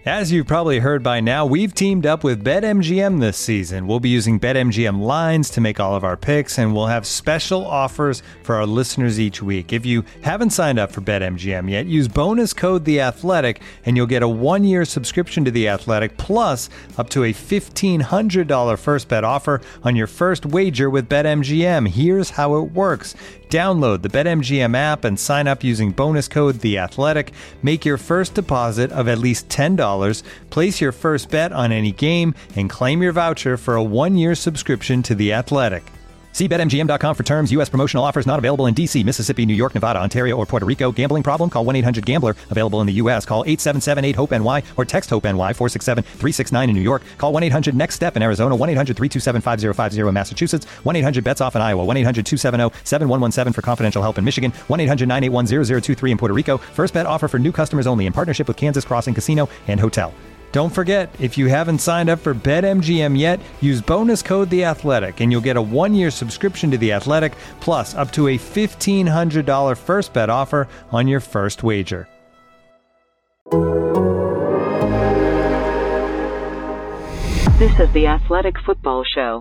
As you've probably heard by now, we've teamed up with BetMGM this season. We'll be using BetMGM lines to make all of our picks, and we'll have special offers for our listeners each week. If you haven't signed up for BetMGM yet, use bonus code The Athletic, and you'll get a 1-year subscription to The Athletic, plus up to a $1,500 first bet offer on your first wager with BetMGM. Here's how it works. Download the BetMGM app and sign up using bonus code The Athletic. Make your first deposit of at least $10. Place your first bet on any game and claim your voucher for a 1-year subscription to The Athletic. See BetMGM.com for terms. U.S. promotional offers not available in D.C., Mississippi, New York, Nevada, Ontario, or Puerto Rico. Gambling problem? Call 1-800-GAMBLER. Available in the U.S. Call 877-8-HOPE-NY or text HOPE-NY 467-369 in New York. Call 1-800-NEXT-STEP in Arizona. 1-800-327-5050 in Massachusetts. 1-800-BETS-OFF in Iowa. 1-800-270-7117 for confidential help in Michigan. 1-800-981-0023 in Puerto Rico. First bet offer for new customers only in partnership with Kansas Crossing Casino and Hotel. Don't forget, if you haven't signed up for BetMGM yet, use bonus code The Athletic, and you'll get a 1-year subscription to The Athletic, plus up to a $1,500 first bet offer on your first wager. This is The Athletic Football Show.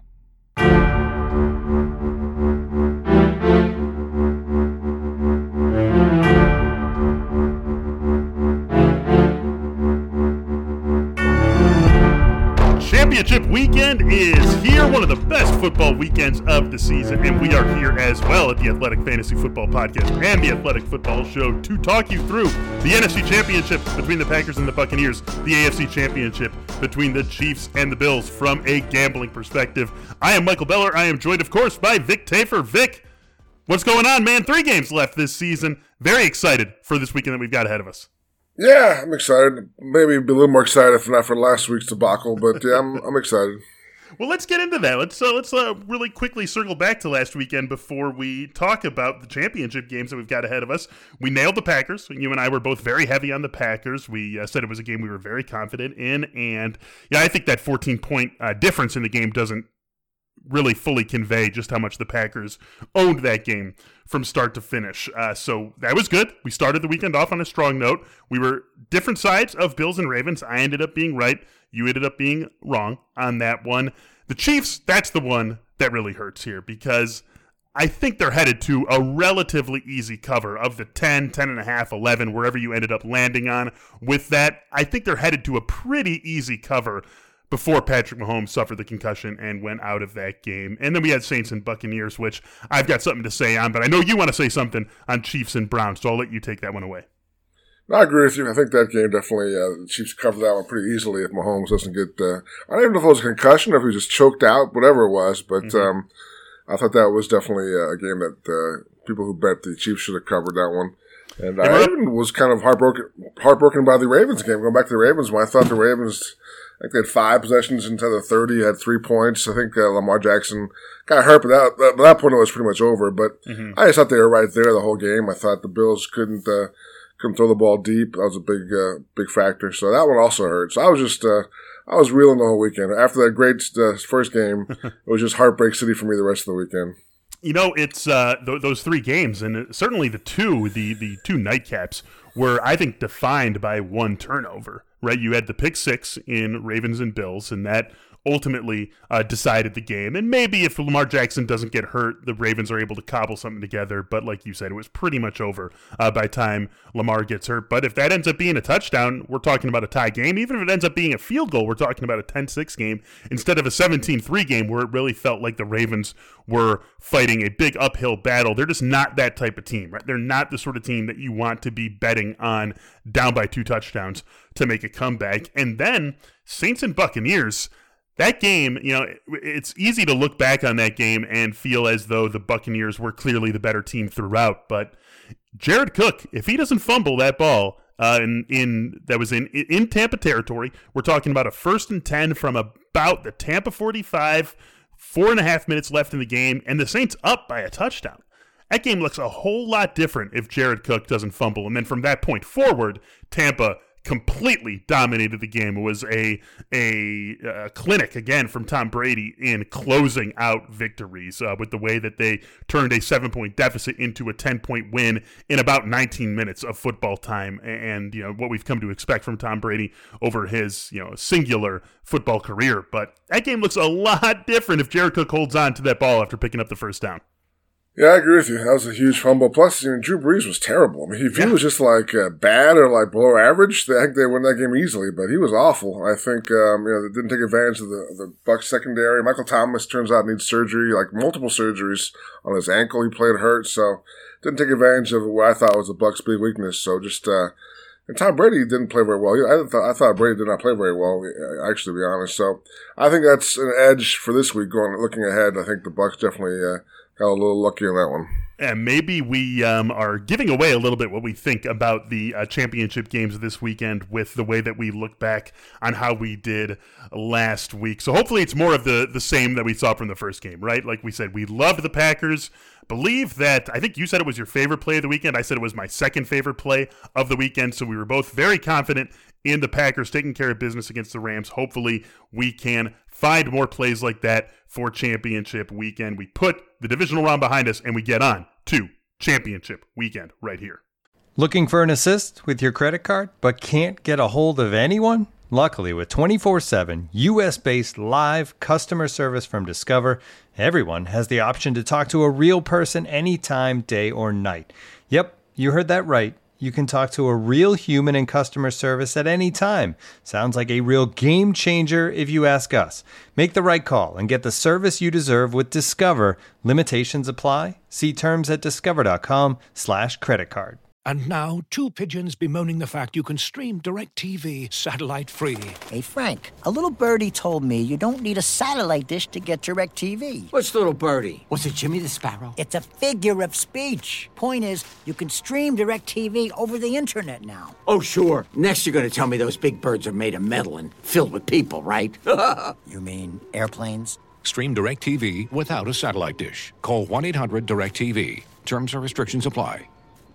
Championship weekend is here, one of the best football weekends of the season, and we are here as well at the Athletic Fantasy Football Podcast and the Athletic Football Show to talk you through the NFC Championship between the Packers and the Buccaneers, the AFC Championship between the Chiefs and the Bills from a gambling perspective. I am Michael Beller. I am joined, of course, by Vic Tafur. Vic, what's going on, man? 3 games left this season. Very excited for this weekend that we've got ahead of us. Yeah, I'm excited. Maybe be a little more excited if not for last week's debacle, but yeah, I'm excited. Well, let's get into that. Let's really quickly circle back to last weekend before we talk about the championship games that we've got ahead of us. We nailed the Packers. You and I were both very heavy on the Packers. We said it was a game we were very confident in, and yeah, I think that 14-point difference in the game doesn't really fully convey just how much the Packers owned that game from start to finish. So that was good. We started the weekend off on a strong note. We were different sides of Bills and Ravens. I ended up being right. You ended up being wrong on that one. The Chiefs, that's the one that really hurts here because I think they're headed to a relatively easy cover of the 10, 10.5, 11, wherever you ended up landing on. With that, I think they're headed to a pretty easy cover before Patrick Mahomes suffered the concussion and went out of that game. And then we had Saints and Buccaneers, which I've got something to say on, but I know you want to say something on Chiefs and Browns, so I'll let you take that one away. No, I agree with you. I think that game definitely, the Chiefs covered that one pretty easily if Mahomes doesn't get, I don't even know if it was a concussion or if he was just choked out, whatever it was, but I thought that was definitely a game that people who bet the Chiefs should have covered that one. And I even was kind of heartbroken by the Ravens game. Going back to the Ravens, when I thought the Ravens, I think they had 5 possessions into the 30, had 3 points. I think Lamar Jackson got hurt, but at that point it was pretty much over. But I just thought they were right there the whole game. I thought the Bills couldn't throw the ball deep. That was a big factor. So that one also hurt. So I was just I was reeling the whole weekend. After that great first game, it was just heartbreak city for me the rest of the weekend. You know, it's those 3 games, and certainly the two nightcaps were, I think, defined by one turnover, right? You had the pick 6 in Ravens and Bills, and that ultimately decided the game. And maybe if Lamar Jackson doesn't get hurt, the Ravens are able to cobble something together. But like you said, it was pretty much over by the time Lamar gets hurt. But if that ends up being a touchdown, we're talking about a tie game. Even if it ends up being a field goal, we're talking about a 10-6 game instead of a 17-3 game where it really felt like the Ravens were fighting a big uphill battle. They're just not that type of team, right? They're not the sort of team that you want to be betting on down by 2 touchdowns to make a comeback. And then Saints and Buccaneers, that game, you know, it's easy to look back on that game and feel as though the Buccaneers were clearly the better team throughout. But Jared Cook, if he doesn't fumble that ball that was in Tampa territory, we're talking about a 1st and 10 from about the Tampa 45, 4.5 minutes left in the game, and the Saints up by a touchdown. That game looks a whole lot different if Jared Cook doesn't fumble. And then from that point forward, Tampa completely dominated the game. It was a clinic, again, from Tom Brady in closing out victories with the way that they turned a 7-point deficit into a 10-point win in about 19 minutes of football time. And, what we've come to expect from Tom Brady over his, singular football career. But that game looks a lot different if Jared Cook holds on to that ball after picking up the first down. Yeah, I agree with you. That was a huge fumble. Plus, Drew Brees was terrible. I mean, if he was just bad or below average, I think they win that game easily. But he was awful. I think they didn't take advantage of the Bucs secondary. Michael Thomas turns out needs surgery, multiple surgeries on his ankle. He played hurt, so didn't take advantage of what I thought was the Bucs' big weakness. So just and Tom Brady didn't play very well. I thought Brady did not play very well, actually, to be honest. So I think that's an edge for this week. Looking ahead, I think the Bucs definitely got a little lucky on that one. And maybe we are giving away a little bit what we think about the championship games this weekend with the way that we look back on how we did last week. So hopefully it's more of the same that we saw from the first game, right? Like we said, we loved the Packers. Believe that, I think you said it was your favorite play of the weekend. I said it was my second favorite play of the weekend. So we were both very confident in the Packers taking care of business against the Rams. Hopefully we can find more plays like that for championship weekend. We put the divisional round behind us and we get on to championship weekend right here. Looking for an assist with your credit card but can't get a hold of anyone? Luckily, with 24/7 U.S.-based live customer service from Discover, everyone has the option to talk to a real person anytime, day or night. Yep, you heard that right. You can talk to a real human in customer service at any time. Sounds like a real game changer if you ask us. Make the right call and get the service you deserve with Discover. Limitations apply. See terms at discover.com/creditcard. And now, two pigeons bemoaning the fact you can stream DirecTV satellite-free. Hey, Frank, a little birdie told me you don't need a satellite dish to get DirecTV. What's little birdie? Was it Jimmy the Sparrow? It's a figure of speech. Point is, you can stream DirecTV over the internet now. Oh, sure. Next you're going to tell me those big birds are made of metal and filled with people, right? You mean airplanes? Stream DirecTV without a satellite dish. Call 1-800-DirecTV. Terms and restrictions apply.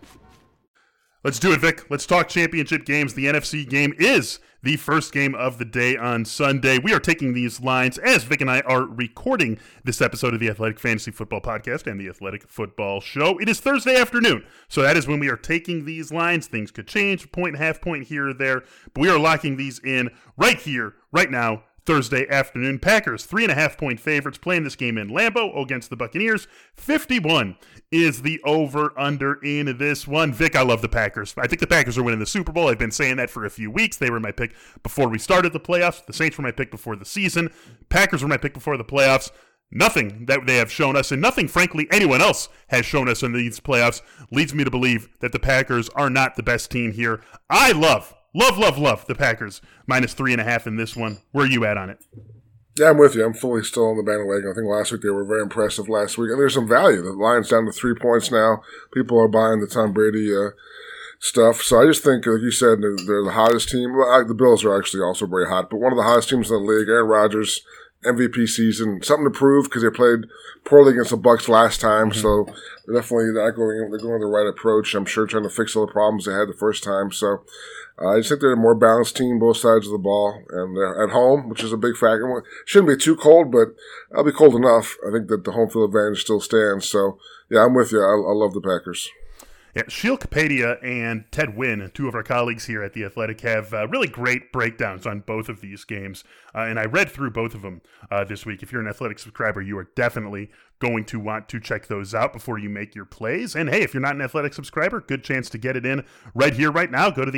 Let's do it, Vic. Let's talk championship games. The NFC game is the first game of the day on Sunday. We are taking these lines as Vic and I are recording this episode of the Athletic Fantasy Football Podcast and the Athletic Football Show. It is Thursday afternoon, so that is when we are taking these lines. Things could change, a point, half point here or there, but we are locking these in right here, right now, Thursday afternoon. Packers, 3.5-point favorites, playing this game in Lambeau against the Buccaneers. 51 is the over-under in this one. Vic, I love the Packers. I think the Packers are winning the Super Bowl. I've been saying that for a few weeks. They were my pick before we started the playoffs. The Saints were my pick before the season. Packers were my pick before the playoffs. Nothing that they have shown us, and nothing, frankly, anyone else has shown us in these playoffs leads me to believe that the Packers are not the best team here. I love the Packers, minus 3.5 in this one. Where are you at on it? Yeah, I'm with you. I'm fully still on the bandwagon. I think last week they were very impressive last week. And there's some value. The line's down to 3 points now. People are buying the Tom Brady stuff. So I just think, like you said, they're the hottest team. Well, the Bills are actually also very hot, but one of the hottest teams in the league. Aaron Rodgers, MVP season. Something to prove because they played poorly against the Bucs last time. Mm-hmm. So they're definitely not going. They're going the right approach. I'm sure trying to fix all the problems they had the first time. So I just think they're a more balanced team, both sides of the ball, and they're at home, which is a big factor. It shouldn't be too cold, but it'll be cold enough. I think that the home field advantage still stands. So yeah, I'm with you. I love the Packers. Yeah, Sheil Kapadia and Ted Wynn, two of our colleagues here at The Athletic, have really great breakdowns on both of these games. And I read through both of them this week. If you're an Athletic subscriber, you are definitely going to want to check those out before you make your plays. And hey, if you're not an Athletic subscriber, good chance to get it in right here, right now. Go to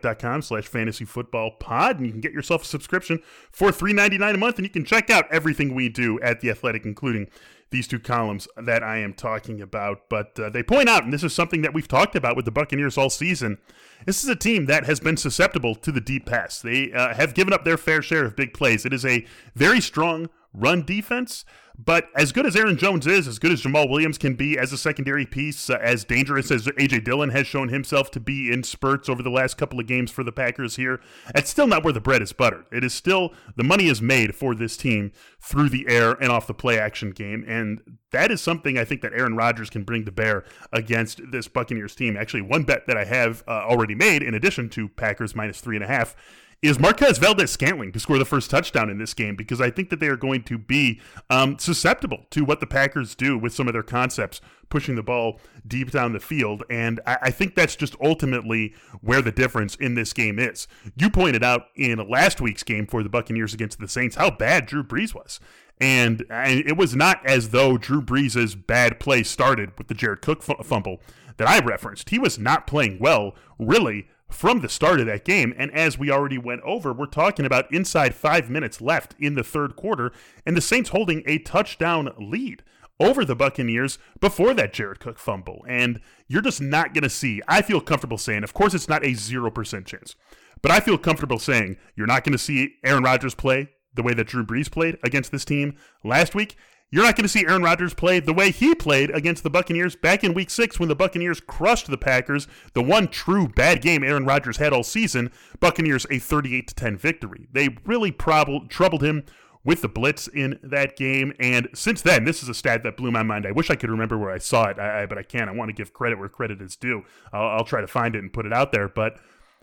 theathletic.com/fantasyfootballpod, and you can get yourself a subscription for $3.99 a month, and you can check out everything we do at The Athletic, including these two columns that I am talking about. But they point out, and this is something that we've talked about with the Buccaneers all season, this is a team that has been susceptible to the deep pass. They have given up their fair share of big plays. It is a very strong run defense. But as good as Aaron Jones is, as good as Jamal Williams can be as a secondary piece, as dangerous as A.J. Dillon has shown himself to be in spurts over the last couple of games for the Packers here, it's still not where the bread is buttered. It is still, the money is made for this team through the air and off the play action game. And that is something I think that Aaron Rodgers can bring to bear against this Buccaneers team. Actually, one bet that I have already made, in addition to Packers minus 3.5, is Marquez Valdes-Scantling to score the first touchdown in this game, because I think that they are going to be susceptible to what the Packers do with some of their concepts, pushing the ball deep down the field. And I think that's just ultimately where the difference in this game is. You pointed out in last week's game for the Buccaneers against the Saints how bad Drew Brees was. And it was not as though Drew Brees' bad play started with the Jared Cook fumble that I referenced. He was not playing well, really, from the start of that game. And as we already went over, we're talking about inside 5 minutes left in the third quarter, and the Saints holding a touchdown lead over the Buccaneers before that Jared Cook fumble. And you're just not going to see, I feel comfortable saying, of course it's not a 0% chance, but I feel comfortable saying you're not going to see Aaron Rodgers play the way that Drew Brees played against this team last week. You're not going to see Aaron Rodgers play the way he played against the Buccaneers back in Week 6 when the Buccaneers crushed the Packers, the one true bad game Aaron Rodgers had all season. Buccaneers a 38-10 victory. They really troubled him with the blitz in that game, and since then, this is a stat that blew my mind. I wish I could remember where I saw it, but I can't. I want to give credit where credit is due. I'll try to find it and put it out there, but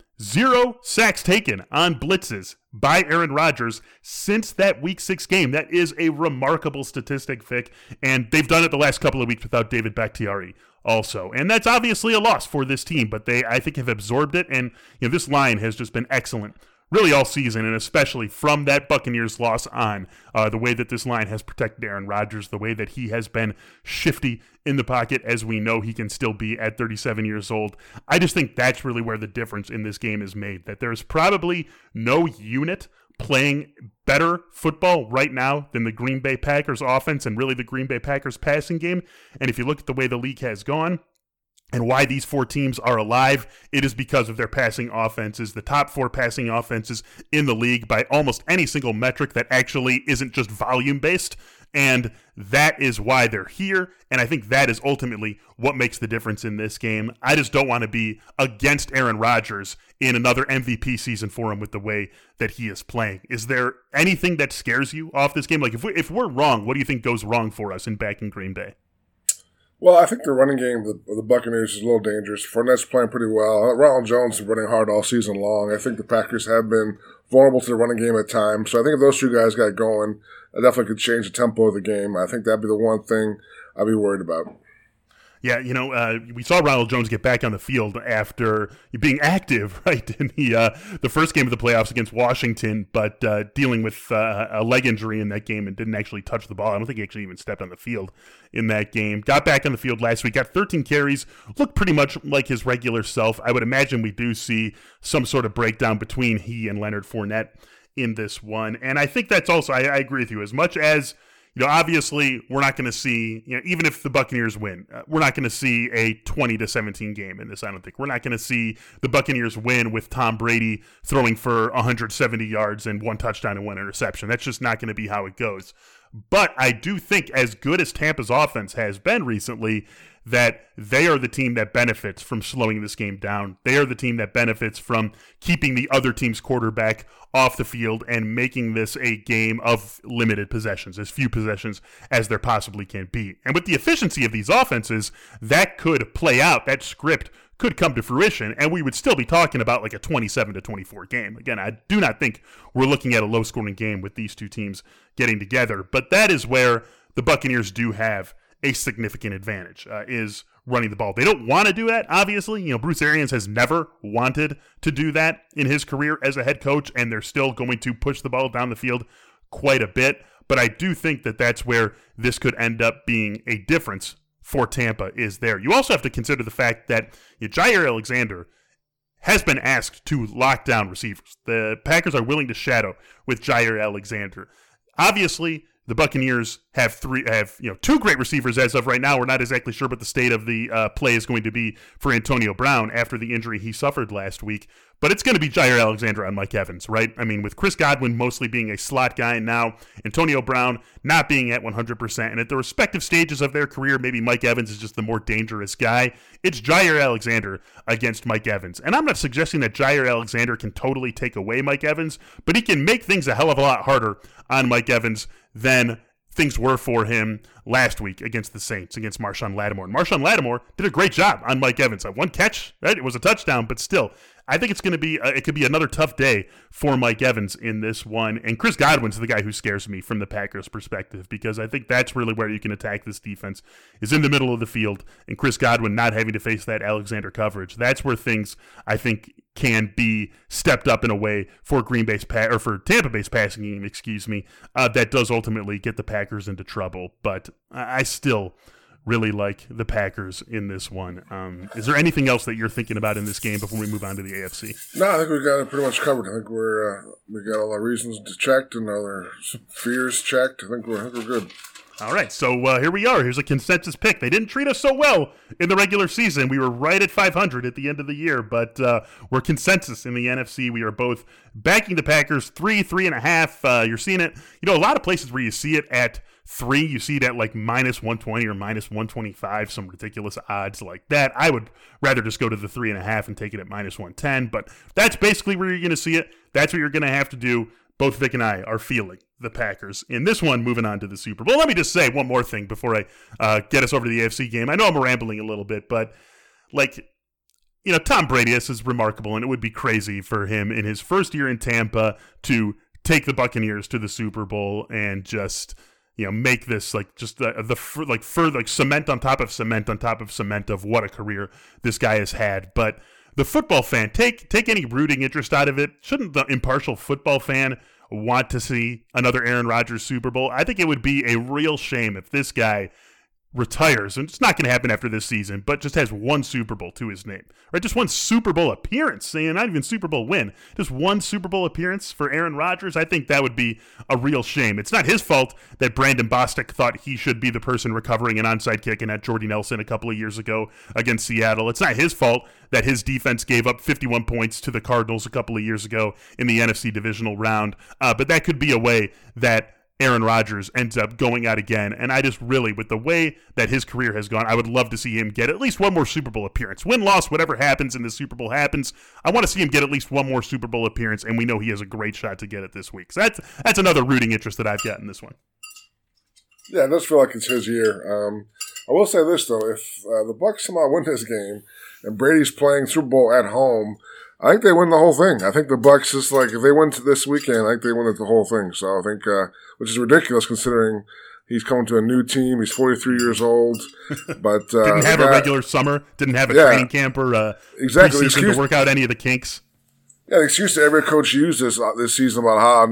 0 sacks taken on blitzes by Aaron Rodgers since that Week 6 game. That is a remarkable statistic, Vic, and they've done it the last couple of weeks without David Bakhtiari also. And that's obviously a loss for this team, but they, I think, have absorbed it, and this line has just been excellent really all season, and especially from that Buccaneers loss on, the way that this line has protected Aaron Rodgers, the way that he has been shifty in the pocket, as we know he can still be at 37 years old. I just think that's really where the difference in this game is made, that there's probably no unit playing better football right now than the Green Bay Packers offense and really the Green Bay Packers passing game. And if you look at the way the league has gone, and why these four teams are alive, it is because of their passing offenses. The top four passing offenses in the league by almost any single metric that actually isn't just volume-based. And that is why they're here. And I think that is ultimately what makes the difference in this game. I just don't want to be against Aaron Rodgers in another MVP season for him with the way that he is playing. Is there anything that scares you off this game? Like, if we're wrong, what do you think goes wrong for us back in Green Bay? Well, I think the running game of the Buccaneers is a little dangerous. Fournette's playing pretty well. Ronald Jones is running hard all season long. I think the Packers have been vulnerable to the running game at times. So I think if those two guys got going, that definitely could change the tempo of the game. I think that'd be the one thing I'd be worried about. Yeah, we saw Ronald Jones get back on the field after being active, right, in the first game of the playoffs against Washington, but dealing with a leg injury in that game and didn't actually touch the ball. I don't think he actually even stepped on the field in that game. Got back on the field last week, got 13 carries, looked pretty much like his regular self. I would imagine we do see some sort of breakdown between he and Leonard Fournette in this one. And I think that's also, I agree with you, as much as obviously, we're not going to see, even if the Buccaneers win, we're not going to see a 20-17 game in this, I don't think. We're not going to see the Buccaneers win with Tom Brady throwing for 170 yards and 1 touchdown and 1 interception. That's just not going to be how it goes. But I do think, as good as Tampa's offense has been recently, that they are the team that benefits from slowing this game down. They are the team that benefits from keeping the other team's quarterback off the field and making this a game of limited possessions, as few possessions as there possibly can be. And with the efficiency of these offenses, that could play out. That script could come to fruition, and we would still be talking about like a 27-24 game. Again, I do not think we're looking at a low-scoring game with these two teams getting together, but that is where the Buccaneers do have a significant advantage, is running the ball. They don't want to do that, obviously. Bruce Arians has never wanted to do that in his career as a head coach, and they're still going to push the ball down the field quite a bit. But I do think that that's where this could end up being a difference for Tampa, is there. You also have to consider the fact that Jaire Alexander has been asked to lock down receivers. The Packers are willing to shadow with Jaire Alexander. Obviously, the Buccaneers have 2 great receivers as of right now. We're not exactly sure what the state of the play is going to be for Antonio Brown after the injury he suffered last week. But it's going to be Jair Alexander on Mike Evans, right? I mean, with Chris Godwin mostly being a slot guy and now Antonio Brown not being at 100%, and at the respective stages of their career, maybe Mike Evans is just the more dangerous guy. It's Jair Alexander against Mike Evans. And I'm not suggesting that Jair Alexander can totally take away Mike Evans, but he can make things a hell of a lot harder on Mike Evans than things were for him last week against the Saints, against Marshawn Lattimore. And Marshawn Lattimore did a great job on Mike Evans. One catch, right? It was a touchdown, but still, I think it's going to be, it could be another tough day for Mike Evans in this one. And Chris Godwin's the guy who scares me from the Packers' perspective, because I think that's really where you can attack this defense, is in the middle of the field, and Chris Godwin not having to face that Alexander coverage. That's where things, I think, can be stepped up in a way for for Tampa Bay's passing game, that does ultimately get the Packers into trouble. But I still really like the Packers in this one. Is there anything else that you're thinking about in this game before we move on to the AFC? No, I think we got it pretty much covered. I think we got all our reasons checked and all our fears checked. I think we're good. All right, so here we are. Here's a consensus pick. They didn't treat us so well in the regular season. We were right at 500 at the end of the year, but we're consensus in the NFC. We are both backing the Packers 3.5. You're seeing it, a lot of places where you see it at 3, you see it at like minus 120 or minus 125, some ridiculous odds like that. I would rather just go to the 3.5 and take it at minus 110, but that's basically where you're going to see it. That's what you're going to have to do. Both Vic and I are feeling the Packers in this one, moving on to the Super Bowl. Let me just say one more thing before I get us over to the AFC game. I know I'm rambling a little bit, but Tom Brady, this is remarkable, and it would be crazy for him in his first year in Tampa to take the Buccaneers to the Super Bowl and just make this cement on top of cement on top of cement of what a career this guy has had. But the football fan, take any rooting interest out of it. Shouldn't the impartial football fan want to see another Aaron Rodgers Super Bowl? I think it would be a real shame if this guy retires, and it's not going to happen after this season, but just has one Super Bowl to his name, right? Just one Super Bowl appearance, and not even Super Bowl win, just one Super Bowl appearance for Aaron Rodgers. I think that would be a real shame. It's not his fault that Brandon Bostic thought he should be the person recovering an onside kick and at Jordy Nelson a couple of years ago against Seattle. It's not his fault that his defense gave up 51 points to the Cardinals a couple of years ago in the NFC divisional round, but that could be a way that Aaron Rodgers ends up going out again. And I just really, with the way that his career has gone, I would love to see him get at least one more Super Bowl appearance. Win, loss, whatever happens in the Super Bowl happens. I want to see him get at least one more Super Bowl appearance, and we know he has a great shot to get it this week. So that's another rooting interest that I've got in this one. Yeah, it does feel like it's his year. I will say this, though. If the Bucs somehow win this game and Brady's playing Super Bowl at home, I think they win the whole thing. I think the Bucs is if they win this weekend, I think they win it the whole thing. So I think, which is ridiculous considering he's coming to a new team. He's 43 years old, but didn't have a regular summer, didn't have a training camp or exactly preseason to work out any of the kinks. Yeah, the excuse that every coach used this season about how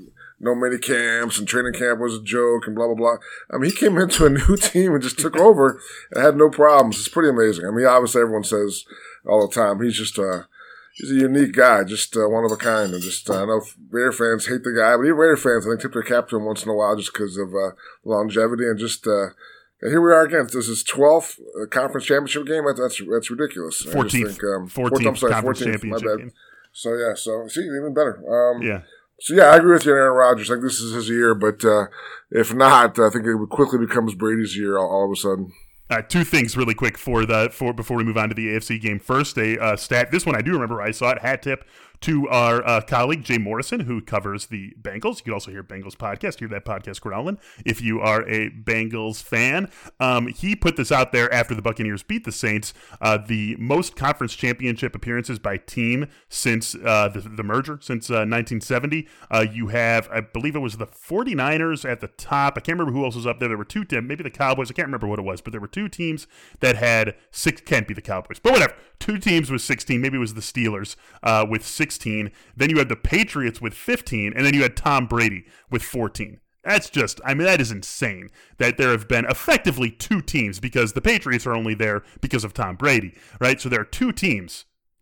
no mini camps and training camp was a joke and blah blah blah. I mean, he came into a new team and just took over and had no problems. It's pretty amazing. I mean, obviously everyone says all the time he's just he's a unique guy, just one of a kind. And just I know Raider fans hate the guy, but even Raider fans, I think, tip their cap to him once in a while just because of longevity. And just and here we are again. This is 12th conference championship game. That's ridiculous. 14th conference championship game. So yeah, see, even better. Yeah. So yeah, I agree with you, Aaron Rodgers. I think this is his year, but if not, I think it quickly becomes Brady's year all of a sudden. Two things really quick before we move on to the AFC game. First, a stat. This one I do remember. I saw it. Hat tip to our colleague Jay Morrison, who covers the Bengals. You can also hear Bengals podcast. Hear that podcast growling if you are a Bengals fan. He put this out there after the Buccaneers beat the Saints. The most conference championship appearances by team since the merger, since 1970. You have, I believe it was the 49ers at the top. I can't remember who else was up there. There were two, maybe the Cowboys. I can't remember what it was, but there were two teams that had six. Can't be the Cowboys, but whatever. Two teams with 16. Maybe it was the Steelers with 16. Then you had the Patriots with 15, and then you had Tom Brady with 14. That's just, that is insane that there have been effectively two teams, because the Patriots are only there because of Tom Brady, right? So there are two teams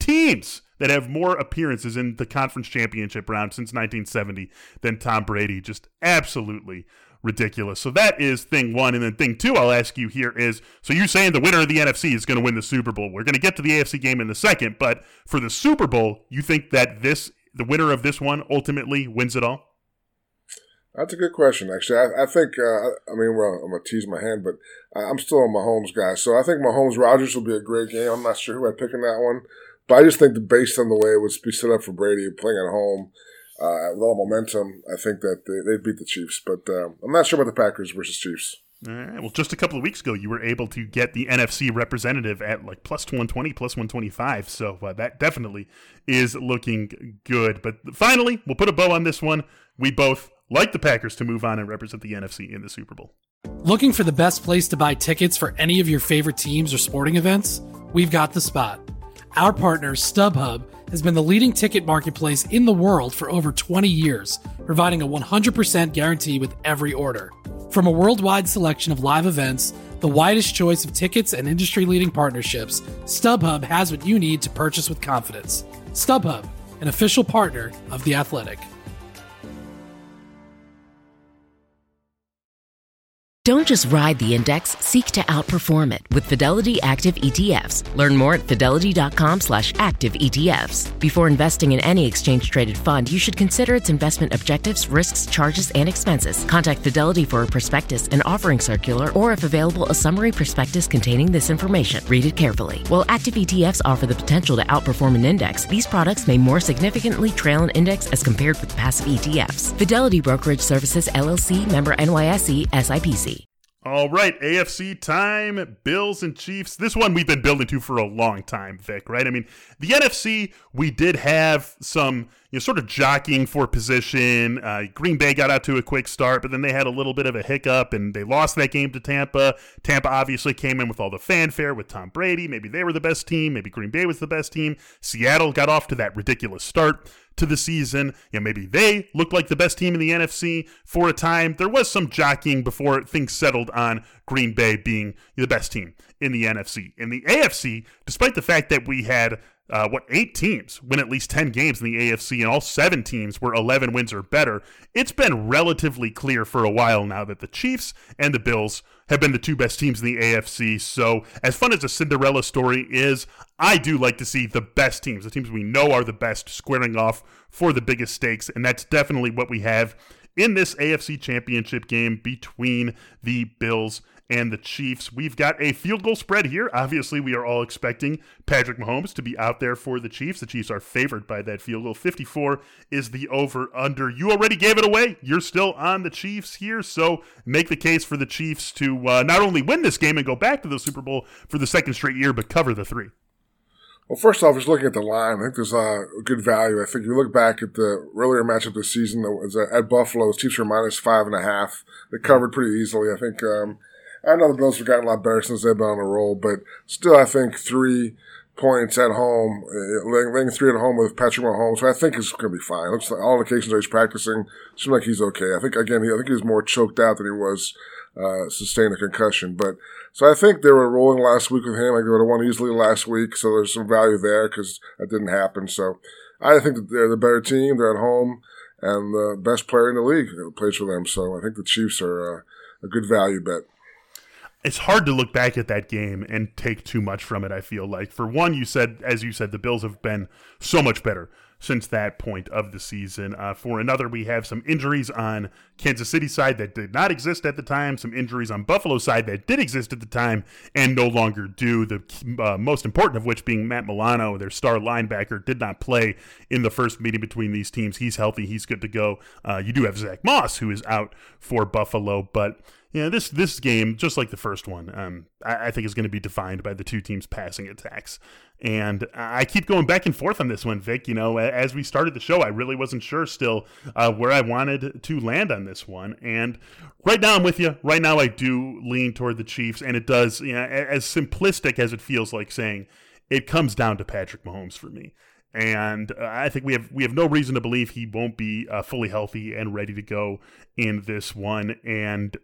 teams that have more appearances in the conference championship round since 1970 than Tom Brady. Just absolutely ridiculous. So that is thing one. And then thing two I'll ask you here is, so you're saying the winner of the NFC is going to win the Super Bowl. We're going to get to the AFC game in a second, but for the Super Bowl, you think that the winner of this one ultimately wins it all? That's a good question, actually. I think, I'm going to tease my hand, but I'm still a Mahomes guy. So I think Mahomes-Rodgers will be a great game. I'm not sure who I'd pick in that one. But I just think that based on the way it would be set up for Brady playing at home, with all momentum, I think that they'd beat the Chiefs. But I'm not sure about the Packers versus Chiefs. All right. Well, just a couple of weeks ago, you were able to get the NFC representative at like plus 120, plus 125. So that definitely is looking good. But finally, we'll put a bow on this one. We both like the Packers to move on and represent the NFC in the Super Bowl. Looking for the best place to buy tickets for any of your favorite teams or sporting events? We've got the spot. Our partner, StubHub, has been the leading ticket marketplace in the world for over 20 years, providing a 100% guarantee with every order. From a worldwide selection of live events, the widest choice of tickets, and industry-leading partnerships, StubHub has what you need to purchase with confidence. StubHub, an official partner of The Athletic. Don't just ride the index, seek to outperform it with Fidelity Active ETFs. Learn more at fidelity.com/active ETFs. Before investing in any exchange-traded fund, you should consider its investment objectives, risks, charges, and expenses. Contact Fidelity for a prospectus, an offering circular, or if available, a summary prospectus containing this information. Read it carefully. While active ETFs offer the potential to outperform an index, these products may more significantly trail an index as compared with passive ETFs. Fidelity Brokerage Services, LLC, member NYSE, SIPC. All right, AFC time, Bills and Chiefs. This one we've been building to for a long time, Vic, right? I mean, the NFC, we did have some sort of jockeying for position. Green Bay got out to a quick start, but then they had a little bit of a hiccup, and they lost that game to Tampa. Tampa obviously came in with all the fanfare with Tom Brady. Maybe they were the best team. Maybe Green Bay was the best team. Seattle got off to that ridiculous start to the season. Maybe they looked like the best team in the NFC for a time. There was some jockeying before things settled on Green Bay being the best team in the NFC. In the AFC, despite the fact that we had 8 teams win at least 10 games in the AFC, and all 7 teams were 11 wins or better, it's been relatively clear for a while now that the Chiefs and the Bills have been the 2 best teams in the AFC. So as fun as a Cinderella story is, I do like to see the best teams, the teams we know are the best, squaring off for the biggest stakes, and that's definitely what we have in this AFC Championship game between the Bills and the Chiefs. We've got a field goal spread here. Obviously, we are all expecting Patrick Mahomes to be out there for the Chiefs. The Chiefs are favored by that field goal. 54 is the over-under. You already gave it away. You're still on the Chiefs here, so make the case for the Chiefs to not only win this game and go back to the Super Bowl for the second straight year, but cover the 3. Well, first off, just looking at the line, I think there's a good value. I think if you look back at the earlier matchup this season, it was at Buffalo. The Chiefs were minus 5.5. They covered pretty easily. I think I know the Bills have gotten a lot better since they've been on a roll, but still I think 3 points at home, laying 3 at home with Patrick Mahomes, I think is going to be fine. Looks like all indications are he's practicing. Seems like he's okay. I think he was more choked out than he was sustained a concussion. But so I think they were rolling last week with him. I would have won easily last week, so there's some value there because that didn't happen. So I think that they're the better team. They're at home, and the best player in the league plays for them. So I think the Chiefs are a good value bet. It's hard to look back at that game and take too much from it, I feel like. For one, as you said, the Bills have been so much better since that point of the season. For another, we have some injuries on Kansas City side that did not exist at the time, some injuries on Buffalo side that did exist at the time and no longer do, the most important of which being Matt Milano, their star linebacker, did not play in the first meeting between these teams. He's healthy. He's good to go. You do have Zach Moss, who is out for Buffalo, but this game, just like the first one, I think is going to be defined by the 2 teams' passing attacks. And I keep going back and forth on this one, Vic. As we started the show, I really wasn't sure still where I wanted to land on this one. And right now I'm with you. Right now I do lean toward the Chiefs, and it does, as simplistic as it feels like saying, it comes down to Patrick Mahomes for me. And I think we have no reason to believe he won't be fully healthy and ready to go in this one. And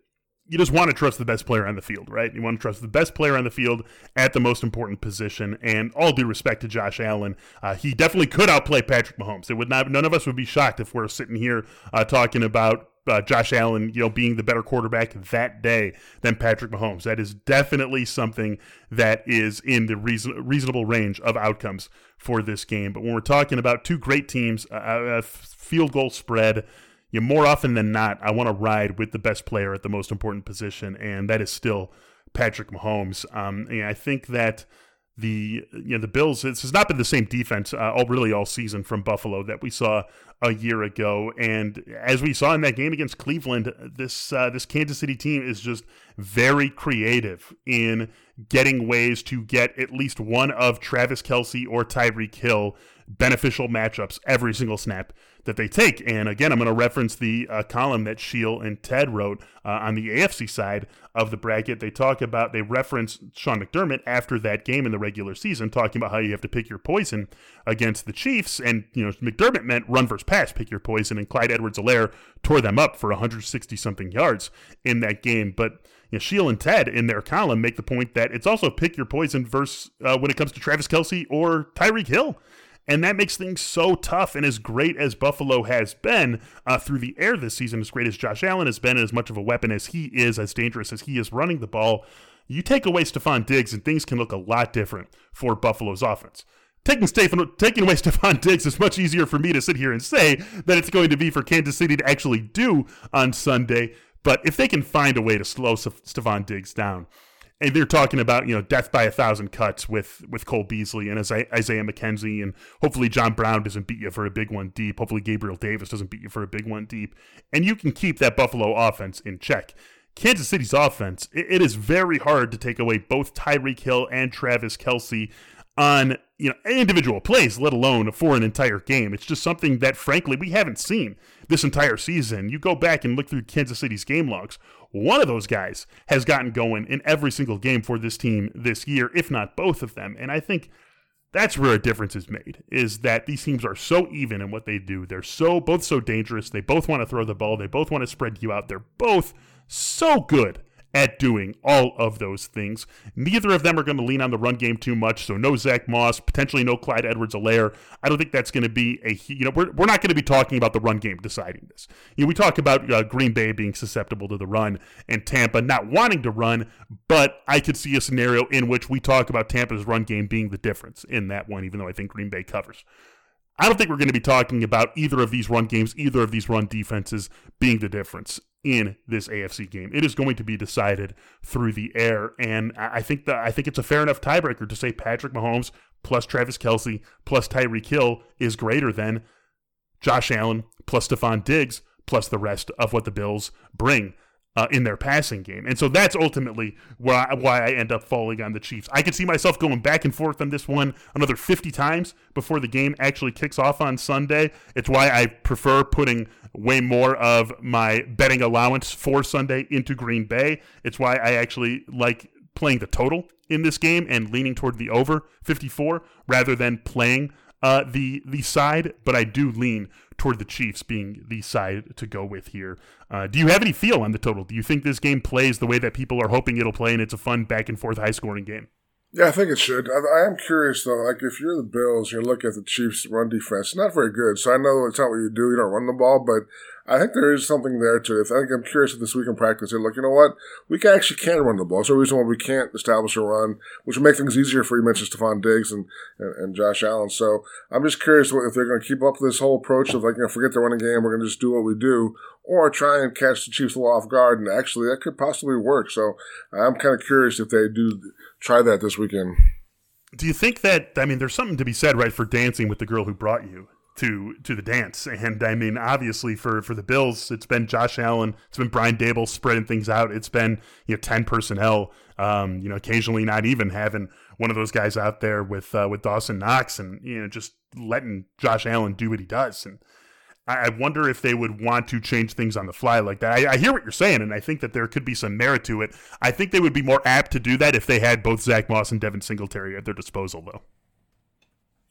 you just want to trust the best player on the field, right? You want to trust the best player on the field at the most important position. And all due respect to Josh Allen, he definitely could outplay Patrick Mahomes. None of us would be shocked if we're sitting here talking about Josh Allen, being the better quarterback that day than Patrick Mahomes. That is definitely something that is in the reasonable range of outcomes for this game. But when we're talking about two great teams, a field goal spread, more often than not, I want to ride with the best player at the most important position, and that is still Patrick Mahomes. And I think that the Bills, this has not been the same defense all season from Buffalo that we saw a year ago. And as we saw in that game against Cleveland, this Kansas City team is just very creative in getting ways to get at least one of Travis Kelce or Tyreek Hill beneficial matchups every single snap that they take. And again, I'm going to reference the column that Sheil and Ted wrote on the AFC side of the bracket. They reference Sean McDermott after that game in the regular season, talking about how you have to pick your poison against the Chiefs. And, McDermott meant run versus pass, pick your poison. And Clyde Edwards-Helaire tore them up for 160-something yards in that game. But Sheil and Ted in their column make the point that it's also pick your poison versus when it comes to Travis Kelce or Tyreek Hill. And that makes things so tough. And as great as Buffalo has been through the air this season, as great as Josh Allen has been, as much of a weapon as he is, as dangerous as he is running the ball, you take away Stephon Diggs and things can look a lot different for Buffalo's offense. Taking away Stephon Diggs is much easier for me to sit here and say that it's going to be for Kansas City to actually do on Sunday. But if they can find a way to slow Stephon Diggs down, and they're talking about, death by 1,000 cuts with Cole Beasley and Isaiah McKenzie, and hopefully John Brown doesn't beat you for a big one deep. Hopefully Gabriel Davis doesn't beat you for a big one deep. And you can keep that Buffalo offense in check. Kansas City's offense, it is very hard to take away both Tyreek Hill and Travis Kelce on individual plays, let alone for an entire game. It's just something that, frankly, we haven't seen this entire season. You go back and look through Kansas City's game logs. One of those guys has gotten going in every single game for this team this year, if not both of them. And I think that's where a difference is made, is that these teams are so even in what they do. They're both so dangerous. They both want to throw the ball. They both want to spread you out. They're both so good at doing all of those things. Neither of them are going to lean on the run game too much, so no Zach Moss, potentially no Clyde Edwards-Helaire. I don't think that's going to be we're not going to be talking about the run game deciding this. We talk about Green Bay being susceptible to the run and Tampa not wanting to run, but I could see a scenario in which we talk about Tampa's run game being the difference in that one, even though I think Green Bay covers. I don't think we're going to be talking about either of these run games, either of these run defenses being the difference in this AFC game. It is going to be decided through the air, and I think it's a fair enough tiebreaker to say Patrick Mahomes plus Travis Kelce plus Tyreek Hill is greater than Josh Allen plus Stephon Diggs plus the rest of what the Bills bring in their passing game. And so that's ultimately why I end up falling on the Chiefs. I could see myself going back and forth on this one another 50 times before the game actually kicks off on Sunday. It's why I prefer putting way more of my betting allowance for Sunday into Green Bay. It's why I actually like playing the total in this game and leaning toward the over 54 rather than playing the side, but I do lean toward the Chiefs being the side to go with here. Do you have any feel on the total? Do you think this game plays the way that people are hoping it'll play and it's a fun back-and-forth high-scoring game? Yeah, I think it should. I am curious, though, if you're the Bills, you look at the Chiefs' run defense, it's not very good. So I know it's not what you do. You don't run the ball, but I think there is something there to it. I'm curious if this week in practice, they're like, you know what? We actually can run the ball. There's no reason why we can't establish a run, which will make things easier for you mentioned Stephon Diggs and Josh Allen. So I'm just curious if they're going to keep up this whole approach of forget the running game, we're going to just do what we do, or try and catch the Chiefs a little off guard. And actually, that could possibly work. So I'm kind of curious if they do try that this weekend. Do you think that, there's something to be said, right, for dancing with the girl who brought you to the dance? And obviously for the Bills, it's been Josh Allen, it's been Brian Daboll spreading things out. It's been 10 personnel, occasionally not even having one of those guys out there with Dawson Knox and just letting Josh Allen do what he does. And I wonder if they would want to change things on the fly like that. I hear what you're saying, and I think that there could be some merit to it. I think they would be more apt to do that if they had both Zach Moss and Devin Singletary at their disposal, though.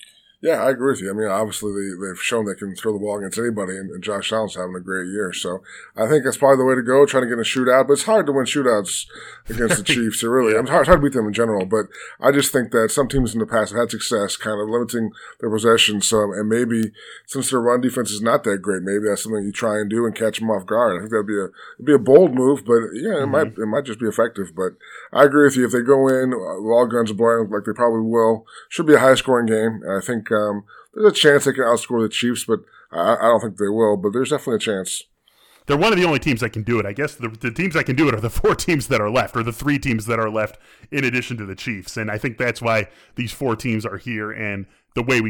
Yeah, I agree with you. I mean, obviously they've shown they can throw the ball against anybody, and Josh Allen's having a great year. So I think that's probably the way to go, trying to get in a shootout. But it's hard to win shootouts against the Chiefs. It really, it's hard to beat them in general. But I just think that some teams in the past have had success kind of limiting their possessions. So, and maybe since their run defense is not that great, maybe that's something you try and do and catch them off guard. I think that'd be a bold move, but yeah, it might just be effective. But I agree with you. If they go in with all guns blazing like they probably will, should be a high scoring game. And I think there's a chance they can outscore the Chiefs, but I don't think they will. But there's definitely a chance. They're one of the only teams that can do it. I guess the teams that can do it are the 4 teams that are left, or the 3 teams that are left in addition to the Chiefs. And I think that's why these 4 teams are here, and the way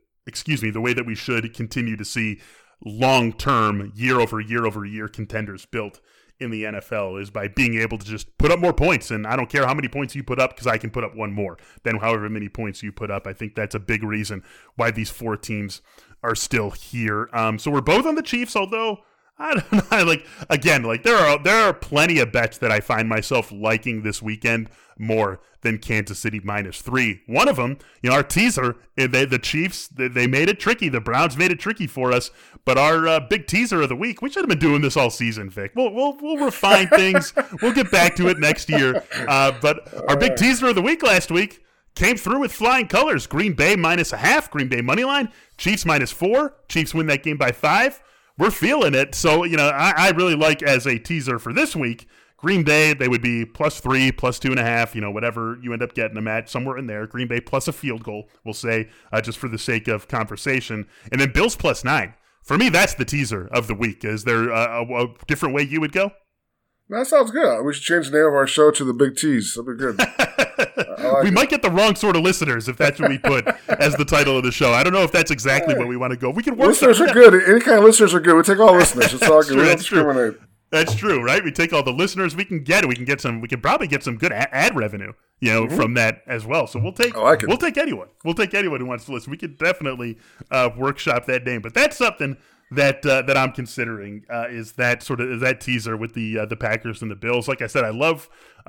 that we should continue to see long-term, year-over-year contenders built in the NFL is by being able to just put up more points. And I don't care how many points you put up, because I can put up one more than however many points you put up. I think that's a big reason why these 4 teams are still here. So we're both on the Chiefs, although I don't know. There are plenty of bets that I find myself liking this weekend more than Kansas City -3. One of them, our teaser, the Chiefs, they made it tricky. The Browns made it tricky for us. But our big teaser of the week, we should have been doing this all season, Vic. We'll refine things. We'll get back to it next year. But our big teaser of the week last week came through with flying colors. Green Bay -0.5, Green Bay money line. Chiefs -4. Chiefs win that game by 5. We're feeling it. So, I really like as a teaser for this week, Green Bay, they would be +3, +2.5, whatever you end up getting them at, somewhere in there. Green Bay plus a field goal, we'll say, just for the sake of conversation. And then Bills +9. For me, that's the teaser of the week. Is there a different way you would go? That sounds good. We should change the name of our show to the Big Tease. That'd be good. We might get the wrong sort of listeners if that's what we put as the title of the show. I don't know if that's exactly what we want to go. We can work. Listeners are good. Any kind of listeners are good. We take all listeners. It's all good. We don't discriminate. That's true, right? We take all the listeners we can get. We can probably get some good ad revenue, from that as well. So we'll take anyone. We'll take anyone who wants to listen. We could definitely workshop that name. But that's something that I'm considering is that teaser with the Packers and the Bills. Like I said, I love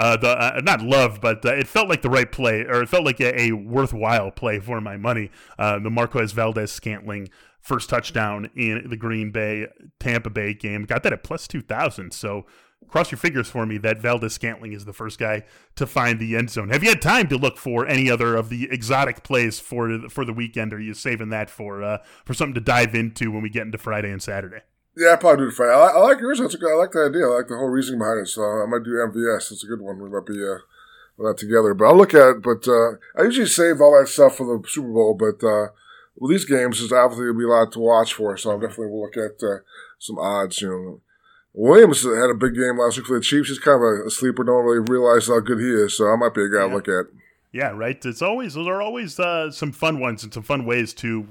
but it felt like the right play, or it felt like a worthwhile play for my money. The Marquez Valdes-Scantling first touchdown in the Green Bay Tampa Bay game, got that at +2,000. So cross your fingers for me that Valdes-Scantling is the first guy to find the end zone. Have you had time to look for any other of the exotic plays for the weekend, or are you saving that for something to dive into when we get into Friday and Saturday? Yeah, I probably do Friday. I like yours. I like the idea. I like the whole reasoning behind it. So I might do MVS. It's a good one. We might be that together. But I'll look at it. But I usually save all that stuff for the Super Bowl. But with these games, there's obviously going to be a lot to watch for. So I definitely will look at some odds. Williams had a big game last week for the Chiefs. He's kind of a sleeper. Don't really realize how good he is. So I might be a guy to look at. Yeah, right. Those are always some fun ones and some fun ways to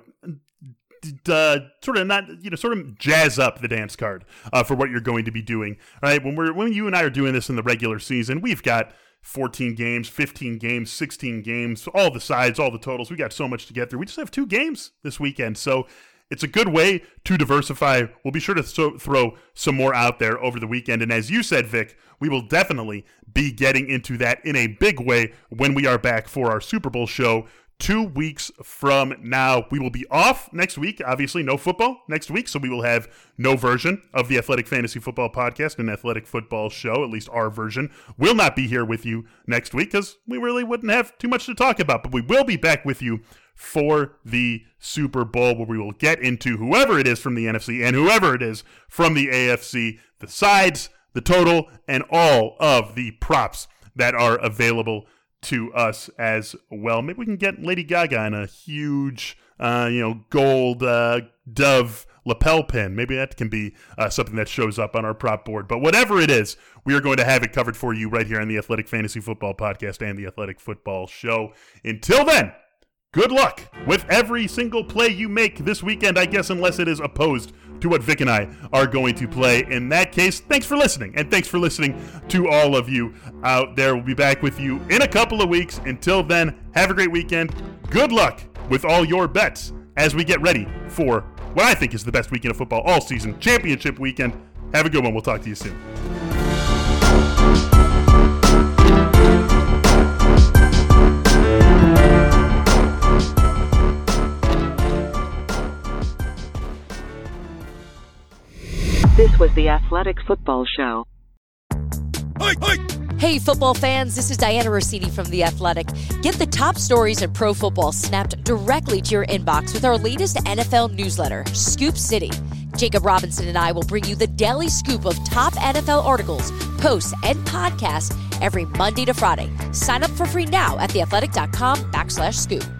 sort of jazz up the dance card for what you're going to be doing. All right, when you and I are doing this in the regular season, we've got 14 games, 15 games, 16 games, all the sides, all the totals. We got so much to get through. We just have 2 games this weekend, so it's a good way to diversify. We'll be sure to throw some more out there over the weekend. And as you said, Vic, we will definitely be getting into that in a big way when we are back for our Super Bowl show 2 weeks from now. We will be off next week. Obviously, no football next week, so we will have no version of the Athletic Fantasy Football Podcast and Athletic Football Show. At least our version will not be here with you next week because we really wouldn't have too much to talk about. But we will be back with you for the Super Bowl, where we will get into whoever it is from the NFC and whoever it is from the AFC, the sides, the total, and all of the props that are available to us as well. Maybe we can get Lady Gaga in a huge, gold dove lapel pin. Maybe that can be something that shows up on our prop board. But whatever it is, we are going to have it covered for you right here on the Athletic Fantasy Football Podcast and the Athletic Football Show. Until then, good luck with every single play you make this weekend, I guess, unless it is opposed to what Vic and I are going to play. In that case, thanks for listening, and thanks for listening to all of you out there. We'll be back with you in a couple of weeks. Until then, have a great weekend. Good luck with all your bets as we get ready for what I think is the best weekend of football all season, championship weekend. Have a good one. We'll talk to you soon. This was the Athletic Football Show. Hey, football fans, this is Diana Rossini from The Athletic. Get the top stories in pro football snapped directly to your inbox with our latest NFL newsletter, Scoop City. Jacob Robinson and I will bring you the daily scoop of top NFL articles, posts, and podcasts every Monday to Friday. Sign up for free now at theathletic.com/scoop.